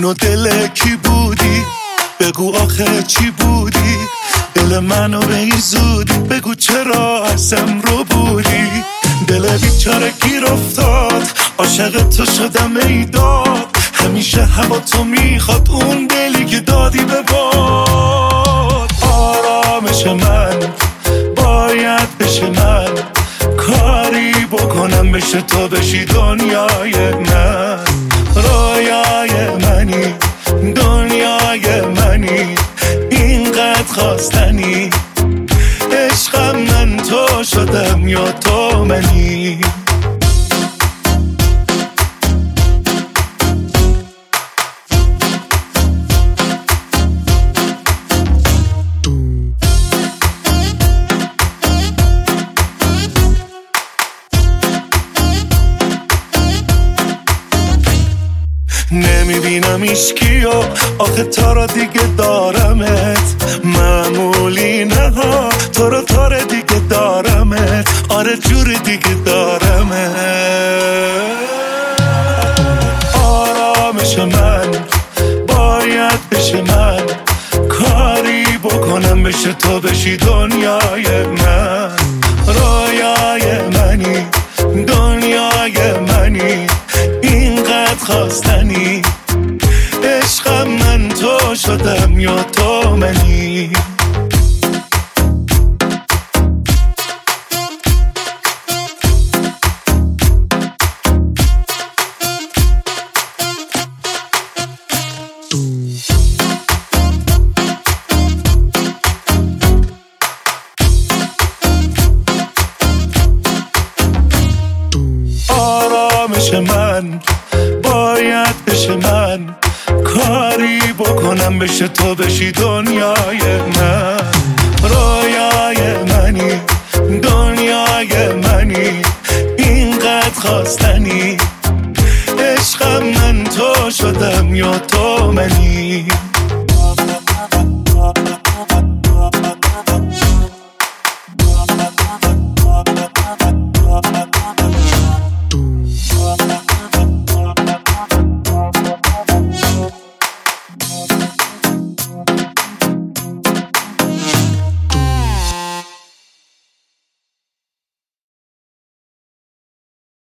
جون و دل کی بودی؟ بگو آخه چی بودی؟ دل منو به این زودی بگو چرا ازم رو بودی؟ دل بیچاره گیر افتاد عاشق تو شدم ای داد، همیشه هوا تو میخواد اون دلی که دادی به باد. آرامش من باید بشه من، کاری بکنم بشه تو بشی دنیای من. رویای منی دنیای منی اینقدر خواستنی، عشقم من تو شدم یا تو منی. نمیبینم ایشکیو آخه تا را دیگه دارمت، معمولی نه ها تو رو تاره دیگه دارمت، آره جور دیگه دارمت. آرامش من باید بشه من، کاری بکنم بشه تو بشی دنیای من. رویای منی دنیای منی اینقدر خواستنی، عشقم من تو شدم یا تو منی. آرامش من باید بشه من، کاری بکنم بشه تو بشی دنیای من. رویای منی دنیای منی اینقدر خواستنی، عشقم من تو شدم یا تو منی.